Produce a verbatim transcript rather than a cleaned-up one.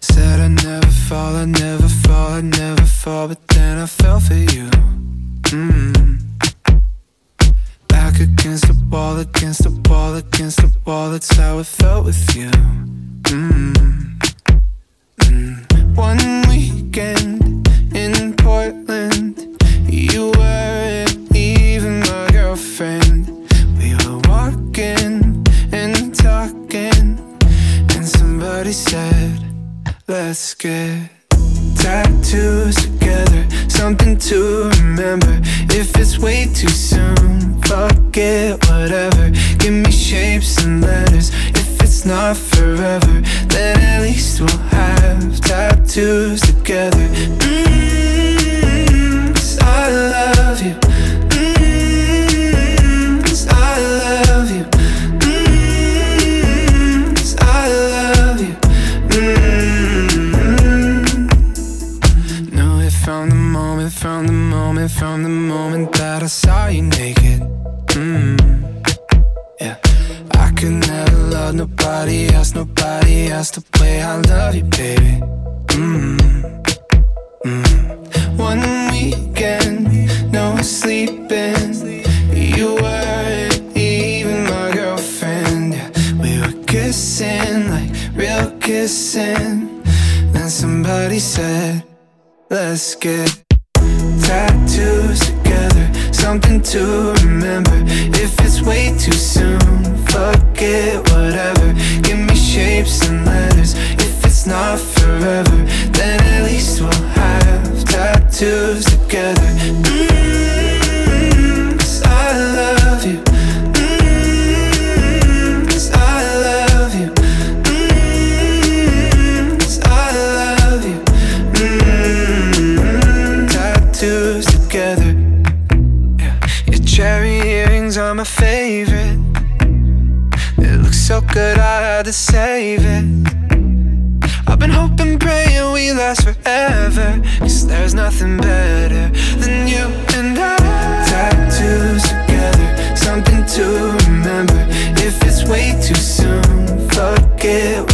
Said I'd never fall, I'd never fall, I'd never fall, but then I fell for you. Mm. Back against the wall, against the wall, against the wall, that's how it felt with you. Mm. Mm. One weekend in Portland, you weren't even my girlfriend. We were walking and talking, and somebody said, let's get tattoos together, something to remember. If it's way too soon, fuck it, whatever. Give me shapes and letters. If it's not forever, then at least we'll have tattoos together. Mm-hmm, 'cause I love you. Mm-hmm, 'cause I love you. Mm-hmm, 'cause I love you. Mm-hmm. No, it from the moment, from the moment, from the moment that I saw you naked. Mm. Yeah, I could never love nobody else, nobody else the way I love you, baby. Mm. Mm. One weekend, no sleeping. You weren't even my girlfriend. Yeah, we were kissing like real kissing. Then somebody said, let's get tattoos together, something to remember. If it's way too soon, fuck it, whatever. Give me shapes and letters. If it's not forever, then at least we'll have tattoos together. Mm-hmm, 'cause I love you. Mm-hmm, 'cause I love you. Mm-hmm, 'cause I love you. Mm-hmm, tattoos together. Yeah, your cherry earrings are my favorite. It looks so good, I had to save it. I've been hoping, praying we last forever, 'cause there's nothing better than you and I. Tattoos together, something to remember. If it's way too soon, fuck it,